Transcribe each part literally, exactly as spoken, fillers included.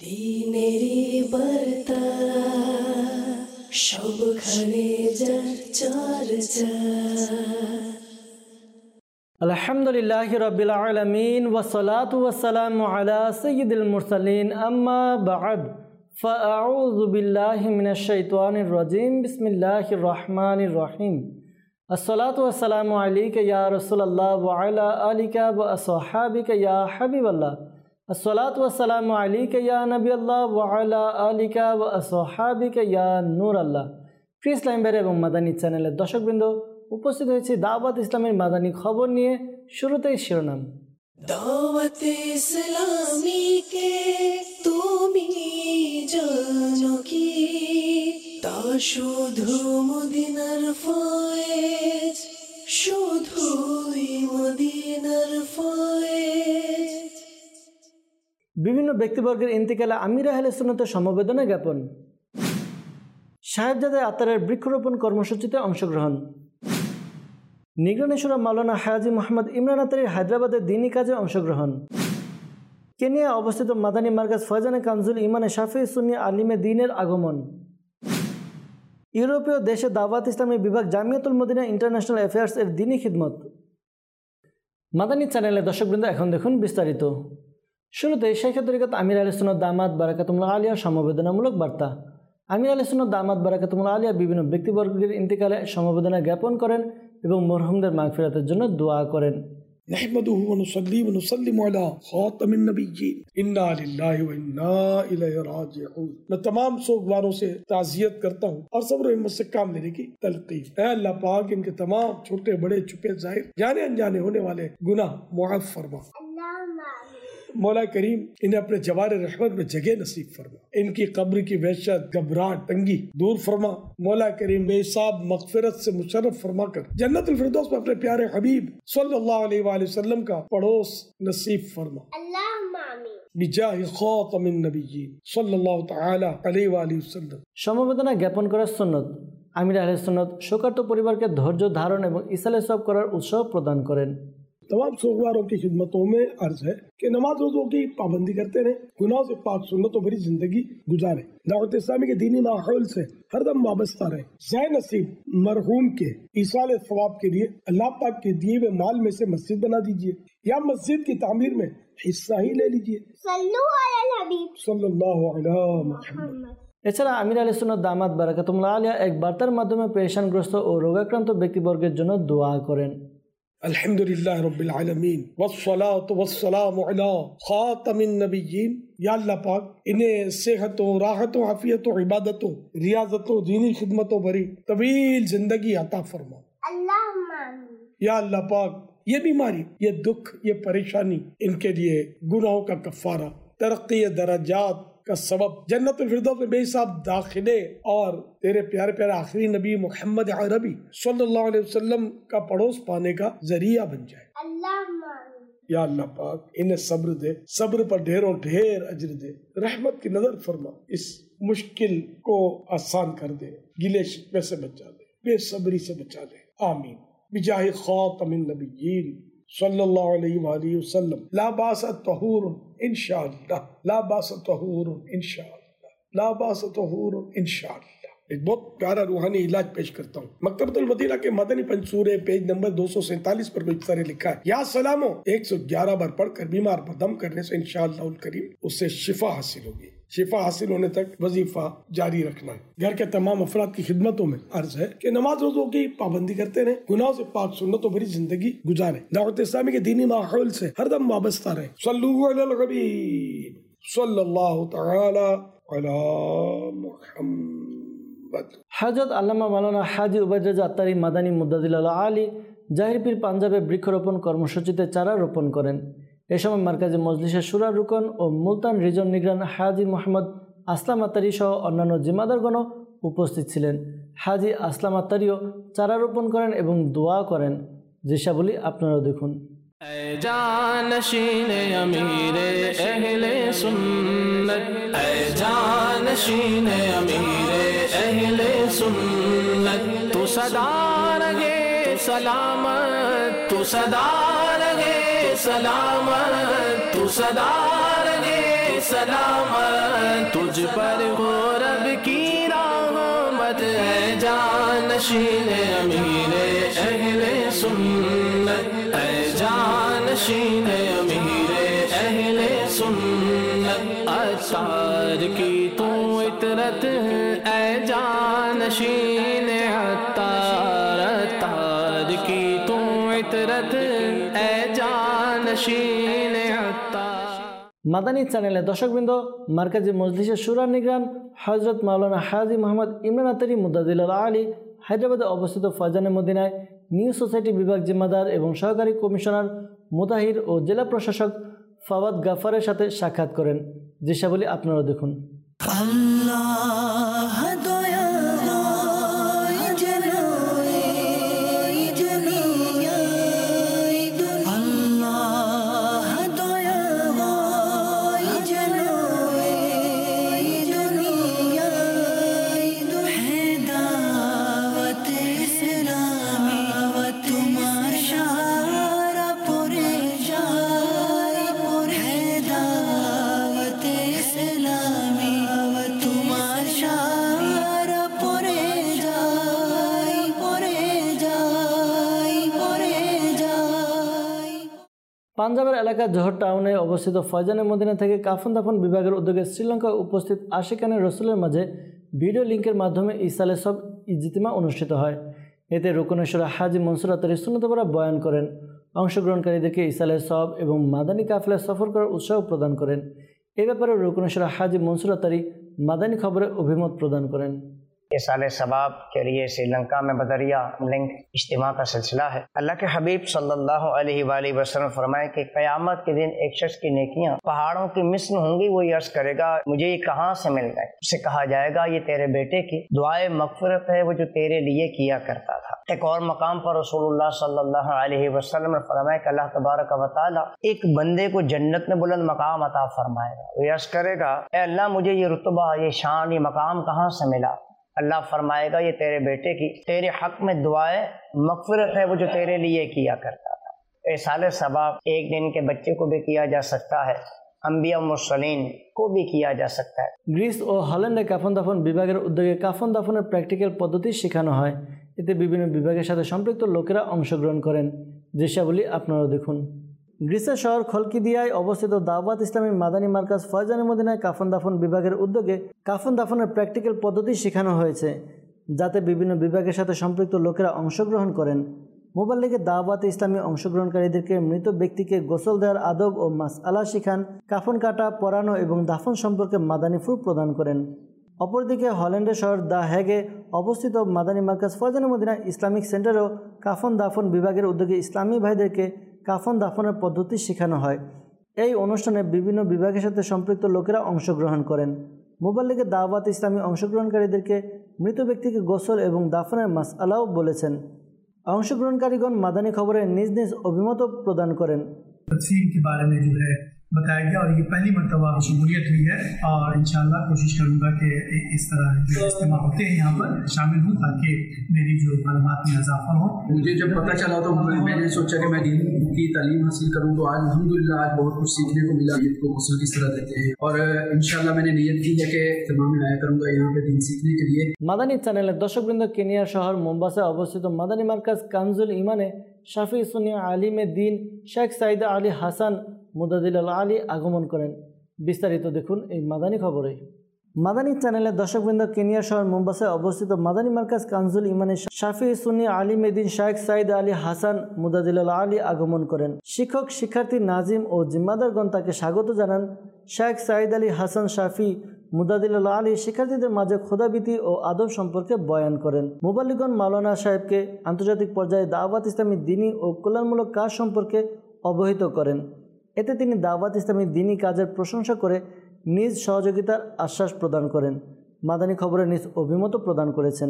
দিনেরি বার্তা সবখানে যার চর্চা। আলহামদুলিল্লাহি রাব্বিল আলামিন ওয়াসসালাতু ওয়াসসালামু আলা সাইয়্যিদিল মুরসালিন আম্মা বা'দ ফাআউযু বিল্লাহি মিনাশ শাইতানির রাজীম বিসমিল্লাহির রহমানির রহিম। আসসালাতু ওয়াসসালামু আলাইকা ইয়া রাসূলুল্লাহ ওয়া আলা আলিকা ওয়া আসহাবিকা ইয়া হাবিবাল্লাহ। আসসালাতু ওয়াসসালামু আলাইকা ইয়া নবিয়াল্লাহ ওয়া আলা আলিকা ওয়া আসহাবিকা ইয়া নূরাল্লাহ। প্রিয় ইসলাম ভাই এবং মাদানী চ্যানেলের দর্শকবৃন্দ, উপস্থিত হয়েছি দাওয়াত ইসলামের মাদানী খবর নিয়ে। শুরুতেই শিরোনাম। দাওয়াত ইসলামী কে তুমি জানো কি, তা শুধু মদিনার ফয়েজ, শুধুই মদিনার ফয়েজ। বিভিন্ন ব্যক্তিবর্গের ইন্তিকালে আমির আহলে সুন্নাতের সমবেদনা জ্ঞাপন। সাহেবজাদে আত্মারের বৃক্ষরোপণ কর্মসূচিতে অংশগ্রহণ। নিগরানি শুরা মাওলানা হাজী মোহাম্মদ ইমরান আতারীর হায়দ্রাবাদের দ্বীনি কাজে অংশগ্রহণ। কেনিয়া অবস্থিত মাদানী মার্কাজ ফয়জানে কানজুল ইমানে শাফি সুন্নি আলিমে দ্বীনের আগমন। ইউরোপীয় দেশে দাওয়াত ইসলামী বিভাগ জামিয়াতুল মদিনা ইন্টারন্যাশনাল অ্যাফেয়ার্স এর দ্বীনি খিদমত। মাদানী চ্যানেলের দর্শকবৃন্দ, এখন দেখুন বিস্তারিত। শুরুতে শাইখে তরিকত আমির আহলে সুন্নাত দামাত বারাকাতুল্লাহ আলিয়া সমবেদনামূলক বার্তা। আমির আহলে সুন্নাত দামাত বারাকাতুল্লাহ আলিয়া বিভিন্ন ব্যক্তিবর্গের ইন্তিকালে সমবেদনা জ্ঞাপন করেন এবং মরহুমদের মাগফিরাতের জন্য দোয়া করেন। نحمده ونصلي ونسلم على خاتم النبيين انا لله وانا الیہ راجعون۔ میں تمام سوگواروں سے تعزیت کرتا ہوں اور صبر و ہمت سے کام لینے کی تلقین۔ اے اللہ پاک، ان کے تمام چھوٹے بڑے چھپے ظاہر جانے انجانے ہونے والے گناہ معاف فرما۔ مولا کریم انہیں اپنے جوار رحمت میں جگہ نصیب فرما، ان کی قبر کی وحشت گھبراہٹ تنگی دور فرما۔ مولا کریم بے حساب مغفرت سے مشرف فرما کر جنت الفردوس میں اپنے پیارے حبیب صلی اللہ علیہ وآلہ وسلم کا پڑوس نصیب فرما، اللہم آمین، بجاہ خاتم النبیین صلی اللہ تعالی علیہ وآلہ وسلم۔ সমবেদনা জ্ঞাপন করার সুন্নত। আমির আহলে সুন্নাত শোকার্ত পরিবারকে ধৈর্য ধারণ এবং ইসালে সওয়াব করার উৎসাহ প্রদান করেন। تمام سوگواروں کی خدمتوں میں عرض ہے کہ نماز روزوں کی پابندی کرتے رہیں، گناہوں سے پاک سنتوں بھری زندگی گزاریں، دعوت اسلامی کے دینی ماحول سے ہر دم وابستہ رہیں۔ زائے نصیب مرحوم کے ایصال ثواب کے لیے اللہ پاک کے دیے ہوئے مال میں سے مسجد بنا دیجیے یا مسجد کی تعمیر میں حصہ ہی لے لیجیے۔ صلو علی الحبیب صلی اللہ علی محمد۔ এছাড়া আমির আহলে সুন্নাত দামাত বারাকাতুল্লাহ আলিয়া এক বার্তার মাধ্যমে পেরেশানগ্রস্ত ও রোগাক্রান্ত ব্যক্তিবর্গের জন্য দোয়া করেন। الحمد للہ رب العالمین والصلاة والسلام علی خاتم النبیین۔ یا اللہ پاک انہیں صحتوں، راحتوں، عافیتوں، عبادتوں، ریاضتوں، دینی خدمتوں بھری طویل زندگی عطا فرما، اللہم آمین۔ یا اللہ پاک یہ بیماری، یہ دکھ، یہ پریشانی ان کے لیے گناہوں کا کفارہ، ترقی درجات کا سبب، جنت الفردوس میں بے حساب داخلے اور تیرے پیارے پیارے آخری نبی محمد عربی صلی اللہ علیہ وسلم کا پڑوس پانے کا ذریعہ بن جائے، اللہم آمین۔ یا اللہ پاک انہیں صبر دے، صبر پر ڈھیروں ڈھیر اجر دے، رحمت کی نظر فرما، اس مشکل کو آسان کر دے، گلے شکوے سے بچا دے، بے صبری سے بچا دے، آمین، بجاہ خاتم النبیین صلی اللہ علیہ وآلہ وسلم۔ لا باس طہور انشاءاللہ، لا باس طہور انشاءاللہ، لا باس طہور انشاءاللہ۔ ایک بہت پیارا روحانی علاج پیش کرتا ہوں۔ مکتبۃ المدینہ کے مدنی پنصورے پیج نمبر دو سو سینتالیس پر کوئی طرح لکھا ہے، یا سلامو ایک سو گیارہ بار پڑھ کر بیمار پر دم کرنے سے انشاءاللہ الکریم اس سے شفا حاصل ہوگی۔ شفا حاصل ہونے تک وظیفہ جاری رکھنا ہے۔ گھر کے تمام افراد کی خدمتوں میں عرض ہے کہ نماز روزوں کی پابندی کرتے رہیں، گناہوں سے پاک سنتوں بھری زندگی گزاریں، دعوت اسلامی کے دینی ماحول سے ہر دم وابستہ رہیں۔ صلو علی الحبیب صلی اللہ تعالی علی محمد۔ হযরত আল্লামা মাওলানা হাজী উবাইদ রাজা আত্তারী মাদানী মুদ্দাদিল্লাহ আলী জাহিরপীর পাঞ্জাবে বৃক্ষরোপণ কর্মসূচিতে চারা রোপণ করেন। এ সময় মার্কাজে মজলিসের শুরা রুকন ও মুলতান রিজন নিগরান হাজী মোহাম্মদ আসলাম আত্তারী সহ অন্যান্য জিম্মাদারগণও উপস্থিত ছিলেন। হাজী আসলাম আত্তারীও চারা রোপণ করেন এবং দোয়া করেন। দৃশ্যাবলী আপনারাও দেখুন। اے جانشین امیر اہل سنت، اے جانشین امیر اہل سنت، تو صدا رہے سلامت، تو صدا رہے سلامت، تو صدا رہے سلامت، تجھ پر ہو رب کی رحمت ہے جانشین امیر اہل سنت ہے جانشین امیر اہل سنت عطار کی تو عطرت اے جانشین عطار عطار کی تو عطرت اے جانشین عطار মাদানী চ্যানেলের দর্শকবৃন্দ, মার্কাজি মজলিসের শুরা নিগরান হযরত মাওলানা হাজী মোহাম্মদ ইমরান আতারি মুদাজিলাল আলী হায়দ্রাবাদে অবস্থিত ফয়জানে মদিনায় নিউ সোসাইটি বিভাগ জিম্মাদার এবং সহকারী কমিশনার মুতাহির ও জেলা প্রশাসক ফাওয়াদ গাফারের সাথে সাক্ষাৎ করেন। দৃশ্যাবলী আপনারা দেখুন। আল্লাহ পাঞ্জাবের এলাকা জোহর টাউনে অবস্থিত ফয়জানে মদিনা থেকে কাফন দাফন বিভাগের উদ্যোগে শ্রীলঙ্কায় উপস্থিত আশিকানে রসুলের মাঝে ভিডিও লিঙ্কের মাধ্যমে ইসালে সব ইজতিমা অনুষ্ঠিত হয়। এতে রুকনেশ্বরা হাজী মনসুর আতারি সুন্নতপাড়া বয়ান করেন। অংশগ্রহণকারীদেরকে ইসালে সব এবং মাদানী কাফেলায় সফর করার উৎসাহ প্রদান করেন। এ ব্যাপারে রুকনেশ্বরা হাজী মনসুর আতারি মাদানী খবরে অভিমত প্রদান করেন। سال ثواب کے لیے سری لنکا میں بدریہ لنک اجتماع کا سلسلہ ہے۔ اللہ کے حبیب صلی اللہ علیہ وآلہ وسلم فرمائے کہ قیامت کے دن ایک شخص کی نیکیاں پہاڑوں کی مثل ہوں گی، وہ یہ عرض کرے گا مجھے یہ کہاں سے مل گئے؟ اسے کہا جائے گا یہ تیرے بیٹے کی دعائے مغفرت ہے، وہ جو تیرے لیے کیا کرتا تھا۔ ایک اور مقام پر رسول اللہ صلی اللہ علیہ وسلم نے فرمایا کہ اللہ تبارک و تعالی ایک بندے کو جنت میں بلند مقام عطا فرمائے گا، وہ یہ عرض کرے گا اے اللہ مجھے یہ رتبہ، یہ شان، یہ مقام کہاں سے ملا؟ اللہ فرمائے گا یہ تیرے بیٹے کی تیرے حق میں دعائے مغفرت ہے، وہ جو تیرے لیے کیا کرتا تھا۔ احسال ثواب ایک دن کے بچے کو بھی کیا جا سکتا ہے، انبیاء و مرسلین کو بھی کیا جا سکتا ہے۔ গ্রিস ও হল্যান্ডে কাফন দাফন বিভাগের উদ্যোগে কাফন দাফনের প্র্যাকটিক্যাল পদ্ধতি শেখানো হয়। এতে বিভিন্ন বিভাগের সাথে সম্পৃক্ত লোকেরা অংশগ্রহণ করেন। দৃশ্যাবলী আপনারা দেখুন। গ্রিসের শহর খলকিদিয়ায় অবস্থিত দাওয়াত ইসলামী মাদানী মার্কাজ ফয়জানে মদিনায় কাফন দাফন বিভাগের উদ্যোগে কাফন দাফনের প্র্যাকটিক্যাল পদ্ধতি শেখানো হয়েছে, যাতে বিভিন্ন বিভাগের সাথে সম্পৃক্ত লোকেরা অংশগ্রহণ করেন। মোবাল্লিগে দাওয়াত ইসলামী অংশগ্রহণকারীদেরকে মৃত ব্যক্তিকে গোসল দেওয়ার আদব ও মাসআলা শিখান, কাফন কাটা, পরানো এবং দাফন সম্পর্কে মাদানী ফুল প্রদান করেন। অপরদিকে হল্যান্ডের শহর দ্য হেগে অবস্থিত মাদানী মার্কাজ ফয়জানে মদিনা ইসলামিক সেন্টারেও কাফন দাফন বিভাগের উদ্যোগে ইসলামী ভাইদেরকে কাফন দাফনের পদ্ধতি শেখানো হয়। এই অনুষ্ঠানে বিভিন্ন বিভাগের সাথে সম্পৃক্ত লোকেরা অংশগ্রহণ করেন। মোবাল্লিগে দাওয়াত ইসলামী অংশগ্রহণকারীদেরকে মৃত ব্যক্তিকে গোসল এবং দাফনের মাসআলাও বলেছেন। অংশগ্রহণকারীগণ মাদানী খবরে নিজ নিজ অভিমত প্রদান করেন। تقسیم کے بارے میں جو ہے بتایا گیا اور یہ پہلی مرتبہ شمولیت ہوئی ہے اور انشاءاللہ کوشش کروں گا کہ اس طرح جو اجتماع ہوتے ہیں یہاں پر شامل ہوں تاکہ میری جو معلومات میں اضافہ ہو۔ مجھے جب پتہ چلا تو میں نے سوچا کہ میں دین کی تعلیم حاصل کروں، تو آج الحمدللہ آج بہت کچھ سیکھنے کو ملا، دین کو غسل کس طرح دیتے ہیں، اور انشاءاللہ میں نے نیت کی ہے کہ اہتمام میں آیا کروں گا یہاں پہ دین سیکھنے کے لیے۔ মাদানী চ্যানেলের দর্শকবৃন্দ, কেনিয়ার শহর মোম্বাসায় অবস্থিত মাদানী মার্কাজ কানজুল ইমানে শাফি সুন্নি আলিমে দিন শেখ সাইদ আলী হাসান মুদাজিলাল আলী আগমন করেন। বিস্তারিত দেখুন এই মাদানী খবরে। মাদানী চ্যানেলের দর্শকবৃন্দ, কেনিয়ার শহর মোম্বাসায় অবস্থিত মাদানী মার্কাজ কানজুল ইমানে শাফি সুন্নি আলিমে দিন শেখ সাইদ আলী হাসান মুদাজিলাল আলী আগমন করেন। শিক্ষক, শিক্ষার্থী, নাজিম ও জিম্মাদারগণ তাকে স্বাগত জানান। শেখ সাইদ আলী হাসান শাফি মুদাজিলাল আলী শিক্ষার্থীদের মাঝে খোদাবিতি ও আদব সম্পর্কে বয়ান করেন। মুবাল্লিগণ মাওলানা সাহেবকে আন্তর্জাতিক পর্যায়ে দাওয়াত ইসলামী দ্বীনি ও কল্যাণমূলক কাজ সম্পর্কে অবহিত করেন। এতে তিনি দাওয়াত ইসলামী দ্বীনি কাজের প্রশংসা করে নিজ সহযোগিতার আশ্বাস প্রদান করেন। মাদানী খবরে নিজ অভিমত প্রদান করেছেন।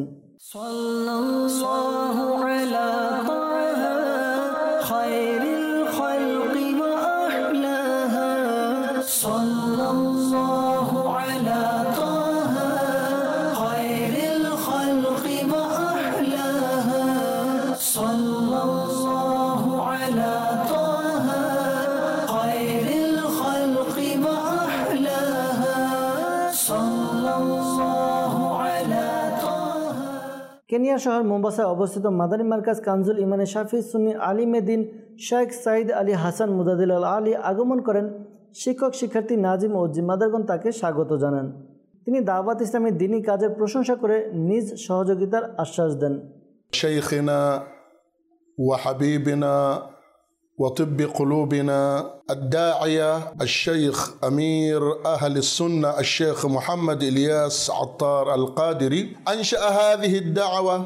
সাল্লাল্লাহু আলা তাহা খায়রিল খালকি ওয়া আহলাহা, সাল্লাল্লাহু আলা তাহা খায়রিল খালকি ওয়া আহলাহা, সাল্লাল্লাহু আলা তাহা খায়রিল খালকি ওয়া আহলাহা, কেনিয়া শহর মোম্বাসায় অবস্থিত মাদানী মার্কাজ কানজুল ইমানে শাফি সুন্নি আলিমে দিন শেখ সাইদ আলী হাসান মুজাদ্দিল আল আলী আগমন করেন। শিক্ষক শিক্ষার্থী নাজিম ও জিম্মাদারগণ তাকে স্বাগত জানান। তিনি দাওয়াত ইসলামী দ্বীনি কাজের প্রশংসা করে নিজ সহযোগিতার আশ্বাস দেন। شيخنا وحبيبنا وطب قلوبنا الداعية الشيخ أمير أهل السنة الشيخ محمد إلياس عطار القادري أنشأ هذه الدعوة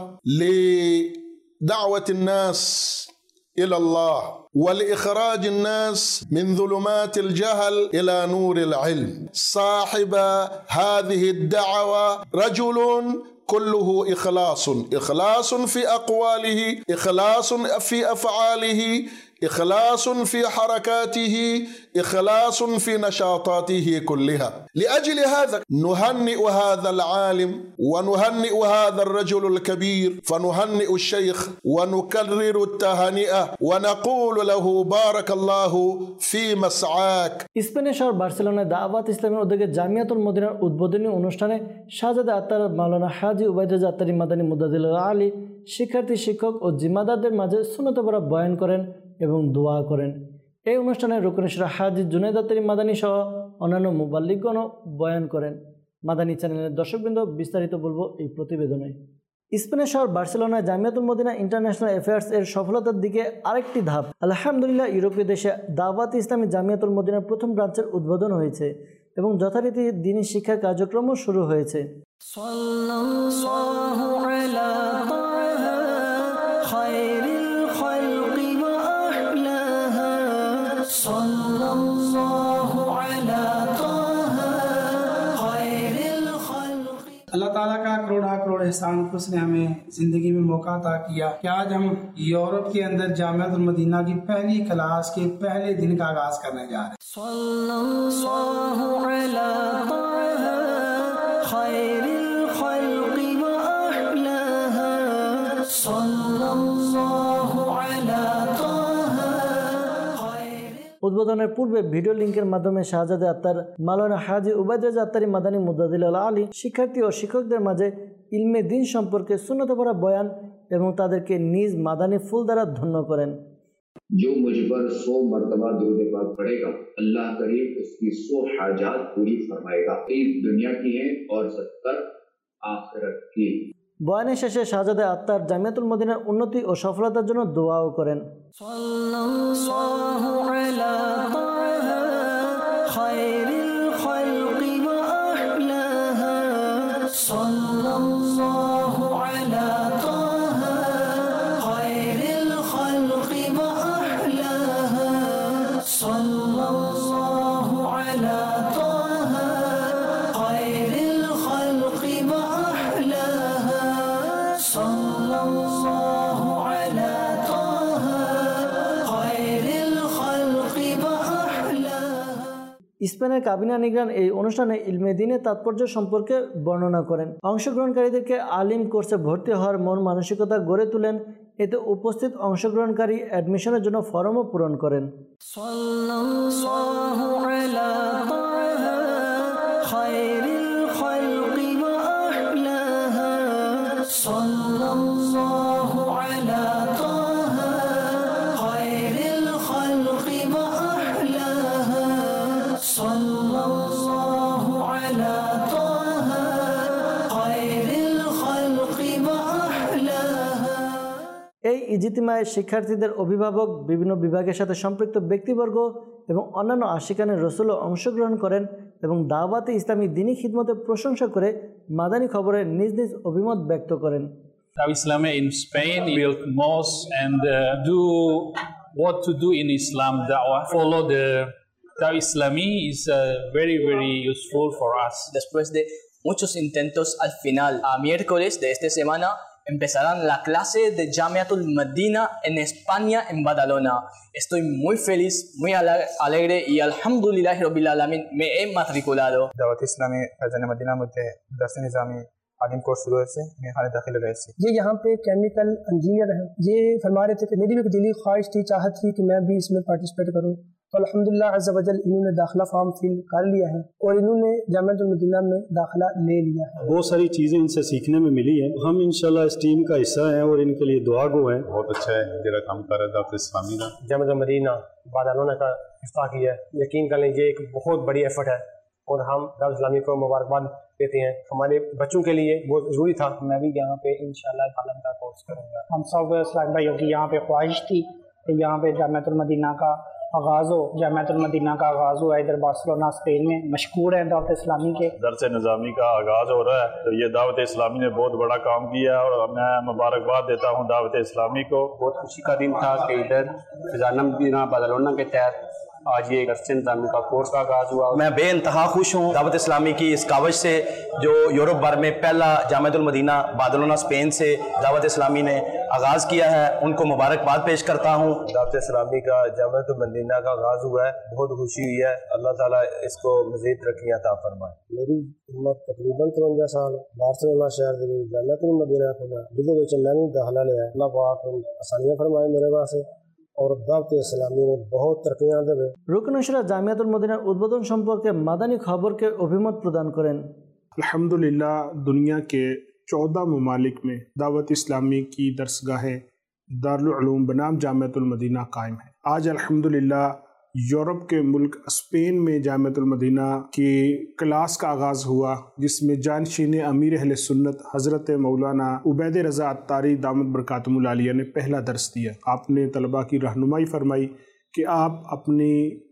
لدعوة الناس إلى الله ولإخراج الناس من ظلمات الجهل إلى نور العلم. صاحب هذه الدعوة رجل كله إخلاص، إخلاص في أقواله، إخلاص في أفعاله، إخلاص في حركاته، إخلاص في نشاطاته كلها. لأجل هذا نهنئ هذا العالم ونهنئ هذا الرجل الكبير، فنهنئ الشيخ ونكرر التهنئة ونقول له بارك الله في مسعاك. স্পেনের শহর বার্সেলোনায় দাওয়াত ইসলামের উদ্যোগে জামিয়াতুল মদিনার উদ্বোধনী অনুষ্ঠানে শাহজাদা আত্তার মাওলানা হাজী উবাইদ রাজা আত্তারি মাদানী মুজাদ্দিল আল আলী শিক্ষার্থী, শিক্ষক ও জিম্মাদারদের মাঝে সুন্নত পড়া বয়ান করেন এবং দোয়া করেন। এই অনুষ্ঠানে রুকনেশ্বর হাজী জুনাইদ আত্তারি মাদানী সহ অন্যান্য মুবাল্লিগগণও বয়ান করেন। মাদানী চ্যানেলের দর্শকবৃন্দ, বিস্তারিত বলবো এই প্রতিবেদনে। স্পেনের শহর বার্সেলোনায় জামিয়াতুল মদিনা ইন্টারন্যাশনাল অ্যাফেয়ার্স এর সফলতার দিকে আরেকটি ধাপ। আলহামদুলিল্লাহ, ইউরোপীয় দেশে দাওয়াত ইসলামী জামিয়াতুল মদিনার প্রথম ব্রাঞ্চের উদ্বোধন হয়েছে এবং যথারীতি দ্বীনি শিক্ষা কার্যক্রমও শুরু হয়েছে। اللہ تعالیٰ کا کروڑا کروڑ احسان کہ اس نے ہمیں زندگی میں موقع عطا کیا کہ آج ہم یورپ کے اندر جامعۃ المدینہ کی پہلی کلاس کے پہلے دن کا آغاز کرنے جا رہے ہیں۔ صلی اللہ علی طه خیر الخلق واحلاها، صلی اللہ علی طه۔ উদ্বোধনের পূর্বে ভিডিও লিঙ্কের মাধ্যমে শাহজাদা আত্তার মাওলানা হাজী উবাইদ রাজা আত্তারি মাদানী মুজাদ্দিল আল আলী শিক্ষার্থী ও শিক্ষকদের মাঝে ইলমে দ্বীন সম্পর্কে সুন্নত পড়া বয়ান এবং তাদেরকে নিজ মাদানী ফুল দ্বারা ধন্য করেন। جو مجھ پر سو مرتبہ درود پاک پڑھے گا، اللہ کریم اس کی سو حاجات پوری فرمائے گا، ایک دنیا کی ہے اور ستر آخرت کی۔ বয়ানের শেষে শাহজাদা আত্তার জামিয়াতুল মদিনার উন্নতি ও সফলতার জন্য দোয়াও করেন। সাল্লাল্লাহু আলা তাহা খায়রিল খালকি ওয়া আহলাহা, সাল্লাল্লাহু আলা তাহা খায়রিল খালকি ওয়া আহলাহা, সাল্লাল্লাহু আলা তাহা খায়রিল খালকি ওয়া আহলাহা, সাল্লাল্লাহু আলা তাহা খায়রিল খালকি ওয়া আহলাহা। স্পেনের কাবিনা নিগ্রান এই অনুষ্ঠানে ইলমে দ্বীনের তাৎপর্য সম্পর্কে বর্ণনা করেন। অংশগ্রহণকারীদেরকে আলিম কোর্সে ভর্তি হওয়ার মন মানসিকতা গড়ে তোলেন। এতে উপস্থিত অংশগ্রহণকারী অ্যাডমিশনের জন্য ফর্মও পূরণ করেন। সাল্লাল্লাহু আলা তাহা খায়রিল খালকি ওয়া আহলাহা, সাল্লাল্লাহু আলা তাহা খায়রিল খালকি ওয়া আহলাহা, সাল্লাল্লাহু আলা তাহা খায়রিল খালকি ওয়া আহলাহা। এই ইজতিমায়ে শিক্ষার্থীদের অভিভাবক, বিভিন্ন বিভাগের সাথে সম্পৃক্ত ব্যক্তিবর্গ এবং অন্যান্য আশিকানে রসুলও অংশগ্রহণ করেন এবং দাওয়াতে ইসলামী দ্বীনি খিদমতের প্রশংসা করে মাদানী খবরের নিজ নিজ অভিমত ব্যক্ত করেন। Dawah Islami in Spain built mosques and uh, do what to do in Islam da'wah. Follow the Dawah Islami is uh, very very useful for us. Después de muchos intentos, al final, a miércoles de esta semana, empezarán la clase de Jamiatul Madina en España, en Badalona. Estoy muy feliz, muy alegre y alhamdulillahi rabbil alamin me he matriculado. Dawat Islami Faiz-e Madina مجھے درس نظامی عالم course شروع سے میں خانہ داخل گئے سے یہ یہاں پہ کیمیکل انجینئر ہیں. یہ فرما رہے تھے کہ میری بھی دلی خواہش تھی, چاہت تھی کہ میں بھی اس میں پارٹیسپیٹ کروں تو الحمدللہ عز و جل انہوں نے داخلہ فارم فل کر لیا ہے اور انہوں نے جامعۃ المدینہ میں داخلہ لے لیا ہے. بہت ساری چیزیں ان سے سیکھنے میں ملی ہیں. ہم انشاءاللہ اس ٹیم کا حصہ ہیں اور ان کے لیے دعا گو ہیں. بہت اچھا ہے جرا کام کر رہا تھا اسلامی کا جامعۃ المدینہ بادالونہ کا افتتاح کیا ہے. یقین کر لیں یہ ایک بہت بڑی ایفرٹ ہے اور ہم دعوت اسلامی کو مبارکباد دیتے ہیں. ہمارے بچوں کے لیے بہت ضروری تھا. میں بھی یہاں پہ انشاءاللہ عالم کا کورس کروں گا. ہم سب اسلام بھائیوں کی یہاں پہ خواہش تھی کہ یہاں پہ جامعۃ المدینہ کا آغاز ہو. جامعۃ المدینہ کا آغاز ہوا ادھر بارسلونا اسپین میں. مشکور ہیں دعوت اسلامی کے. درس نظامی کا آغاز ہو رہا ہے تو یہ دعوت اسلامی نے بہت بڑا کام کیا ہے اور میں مبارکباد دیتا ہوں دعوت اسلامی کو. بہت خوشی کا دن تھا کہ ادھر خزانہ مدینہ بادالونہ کے تحت آج یہ درس نظامی کا کورس کا آغاز ہوا. میں بے انتہا خوش ہوں دعوت اسلامی کی اس کاوش سے جو یورپ بھر میں پہلا جامعۃ المدینہ بادالونہ اسپین سے دعوت اسلامی نے آغاز کیا ہے. ان کو مبارکباد پیش کرتا ہوں. دعوت اسلامی کا جامعۃ المدینہ کا آغاز ہوا ہے, بہت خوشی ہوئی ہے. اللہ تعالیٰ اس کو مزید ترقی عطا فرمائے. میری عمر تقریباً ترونجا سال بارسلونا شہر دے جامعۃ المدینہ کھولا جدے وچ میں نے داخلہ لیا. اللہ پاک آسانیاں فرمائے میرے واسطے اور دعوت اسلامی نے بہت ترقیاں দেবে. রুকনশরা জামিয়াতুল মদিনার উদ্বোধন সম্পর্কে মাদানী খবরকে অভিমত প্রদান করেন. الحمدللہ دنیا کے چودہ ممالک میں دعوت اسلامی کی درسگاہیں دارالعلوم بنام جامعۃ المدینہ قائم ہے. آج الحمدللہ یورپ کے ملک اسپین میں جامعۃ المدینہ کی کلاس کا آغاز ہوا جس میں جانشین امیر اہل سنت حضرت مولانا عبید رضا عطاری دامت برکاتہم العالیہ نے پہلا درس دیا. آپ نے طلباء کی رہنمائی فرمائی کہ آپ اپنی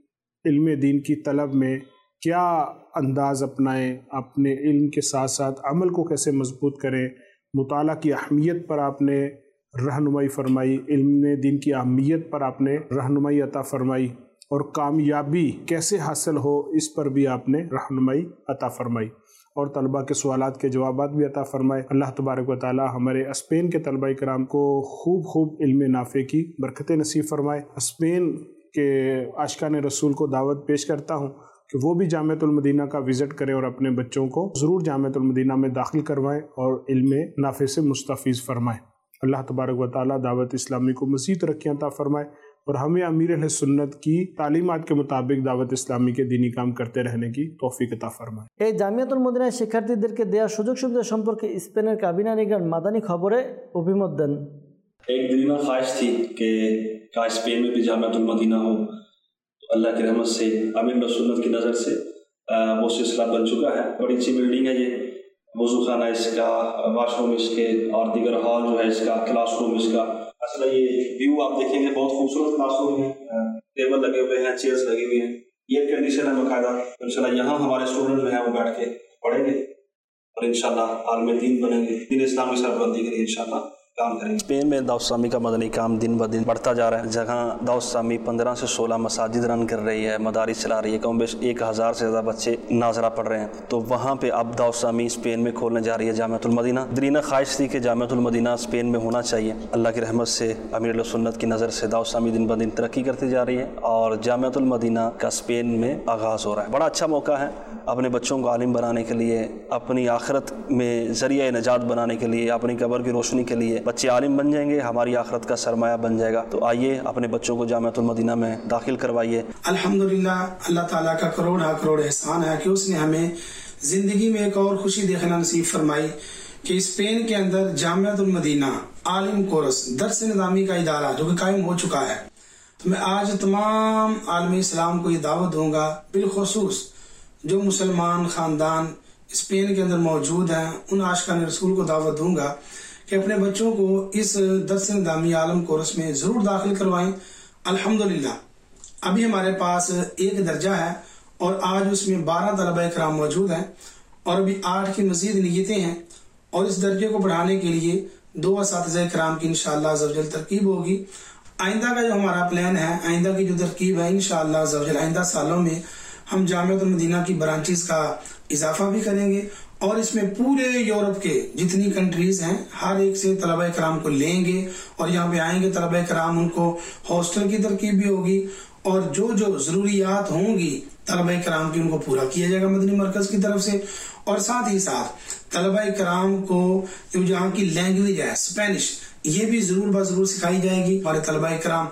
علم دین کی طلب میں کیا انداز اپنائیں, اپنے علم کے ساتھ ساتھ عمل کو کیسے مضبوط کریں. مطالعہ کی اہمیت پر آپ نے رہنمائی فرمائی, علم دین کی اہمیت پر آپ نے رہنمائی عطا فرمائی اور کامیابی کیسے حاصل ہو اس پر بھی آپ نے رہنمائی عطا فرمائی اور طلباء کے سوالات کے جوابات بھی عطا فرمائے. اللہ تبارک و تعالی ہمارے اسپین کے طلباء کرام کو خوب خوب علم نافع کی برکتیں نصیب فرمائے. اسپین کے عاشقان رسول کو دعوت پیش کرتا ہوں کہ وہ بھی جامعۃ المدینہ کا وزٹ کریں اور اپنے بچوں کو ضرور جامعۃ المدینہ میں داخل کروائیں اور علم نافع سے مستفیض فرمائیں. اللہ تبارک و تعالی دعوت اسلامی کو مزید ترقیاں عطا فرمائے اور ہمیں امیر اہل سنت کی تعلیمات کے مطابق دعوت اسلامی کے دینی کام کرتے رہنے کی توفیق عطا فرمائے. এই জামিয়াতুল মদিনার শিক্ষার্থীদেরকে দেওয়া সুযোগ সুবিধা সম্পর্কে স্পেনের কাবিনা নিগান মাদানী খবরে অভিমত দেন. ایک دل میں خواہش تھی کہ کاش اسپین میں بھی جامعۃ المدینہ ہو. تو اللہ کی رحمت سے امیر اہل سنت کی نظر سے وہ سلسلہ بن چکا ہے. بڑی اچھی بلڈنگ ہے یہ, وضو خانہ اس کا, واش روم اس کے اور دیگر ہال جو ہے اس کا, کلاس روم اس کا. اصل یہ ویو آپ دیکھیں گے بہت خوبصورت کلاس روم ہے, ٹیبل لگے ہوئے ہیں, چیئرز لگے ہوئے ہیں. ایئر کنڈیشن ہے باقاعدہ. انشاءاللہ یہاں ہمارے اسٹوڈنٹ جو ہیں وہ بیٹھ کے پڑھیں گے اور انشاءاللہ عالم دین بنیں گے, دین اسلام کی سربلندی کے لیے انشاءاللہ کام کریں گے. اسپین میں دعوت اسلامی کا مدنی کام دن بہ دن بڑھتا جا رہا ہے. جہاں دعوت اسلامی پندرہ سے سولہ مساجد رن کر رہی ہے, مدارس چلا رہی ہے, کم بیش ایک ہزار سے زیادہ بچے ناظرہ پڑھ رہے ہیں. تو وہاں پہ اب دعوت اسلامی اسپین میں کھولنے جا رہی ہے جامعۃ المدینہ. درینا خواہش تھی کہ جامعۃ المدینہ اسپین میں ہونا چاہیے. اللہ کی رحمت سے امیر اہل سنت کی نظر سے دعوت اسلامی دن بہ دن ترقی کرتی جا رہی ہے اور جامعۃ المدینہ کا اسپین میں آغاز ہو رہا ہے. بڑا اچھا موقع ہے اپنے بچوں کو عالم بنانے کے لیے, اپنی آخرت میں ذریعہ نجات بنانے کے لیے, اپنی قبر کی روشنی کے لیے. بچے عالم بن جائیں گے, ہماری آخرت کا سرمایہ بن جائے گا. تو آئیے اپنے بچوں کو جامعۃ المدینہ میں داخل کروائیے. الحمدللہ اللہ تعالیٰ کا کروڑ ہا کروڑ احسان ہے کہ اس نے ہمیں زندگی میں ایک اور خوشی دیکھنا نصیب فرمائی کہ اسپین کے اندر جامعۃ المدینہ عالم کورس درس نظامی کا ادارہ جو کہ قائم ہو چکا ہے. تو میں آج تمام عالم اسلام کو یہ دعوت دوں گا, بالخصوص جو مسلمان خاندان اسپین کے اندر موجود ہیں ان عاشقان رسول کو دعوت دوں گا کہ اپنے بچوں کو اس درس نظامی عالم کورس میں ضرور داخل کروائیں. الحمدللہ ابھی ہمارے پاس ایک درجہ ہے اور آج اس میں بارہ طلبہ کرام موجود ہیں اور ابھی آٹھ کی مزید نیتیں ہیں اور اس درجے کو بڑھانے کے لیے دو اساتذہ کرام کی انشاءاللہ عز و جل ترکیب ہوگی. آئندہ کا جو ہمارا پلان ہے, آئندہ کی جو ترکیب ہے انشاءاللہ عز و جل آئندہ سالوں میں ہم جامعۃ المدینہ کی برانچز کا اضافہ بھی کریں گے اور اس میں پورے یورپ کے جتنی کنٹریز ہیں ہر ایک سے طلبہ کرام کو لیں گے اور یہاں پہ آئیں گے طلبہ کرام. ان کو ہاسٹل کی ترکیب بھی ہوگی اور جو جو ضروریات ہوں گی طلبہ کرام کی ان کو پورا کیا جائے گا مدنی مرکز کی طرف سے. اور ساتھ ہی ساتھ طلبہ کرام کو جو جہاں کی لینگویج ہے اسپینش, یہ بھی ضرور بضرور سکھائی جائے گی. ہمارے طلبہ کرام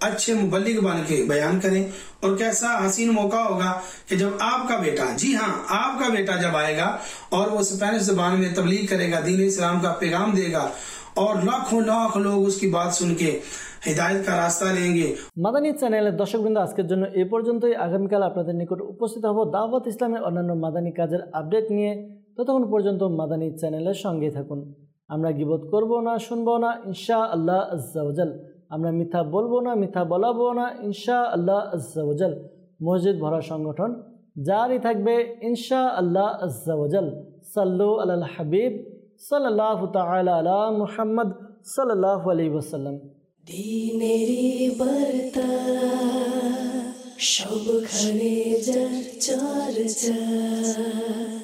अच्छे मुबल्लिग बन के बयान करें। और कैसा हसीन मौका होगा कि जब आपका बेटा, जी हाँ आपका बेटा जब आएगा और वो स्पेनिश ज़बान में तबलीग करेगा, दीन इस्लाम का पैगाम देगा और लाखों लाख लोग उसकी बात सुन के হিদায়াত কা রাস্তা लेंगे। মাদানী চ্যানেলের দর্শকবৃন্দ, আজকের জন্য এই পর্যন্তই। আগামীকাল আপনাদের নিকট উপস্থিত হব দাওয়াত ইসলামের অন্যান্য মাদানী কাজের আপডেট নিয়ে। ততক্ষণ পর্যন্ত মাদানী চ্যানেলের সঙ্গে থাকুন। আমরা গীবত করব না, শুনবো না ইনশাআল্লাহ আজ্জা ওয়াজাল। আমরা মিথ্যা বলবো না, মিথ্যা বলাবো না ইনশাআল্লাহ আজ্জা ওয়াজাল। মসজিদ ভরা সংগঠন জারি থাকবে ইনশাআল্লাহ আজ্জা ওয়াজাল। সাল্লু আলাল হাবিব সাল্লাল্লাহু তাআলা আলা মুহাম্মদ সাল্লাল্লাহু আলাইহি ওয়াসাল্লাম। দিনেরি বার্তা সবখানে যার চর্চা।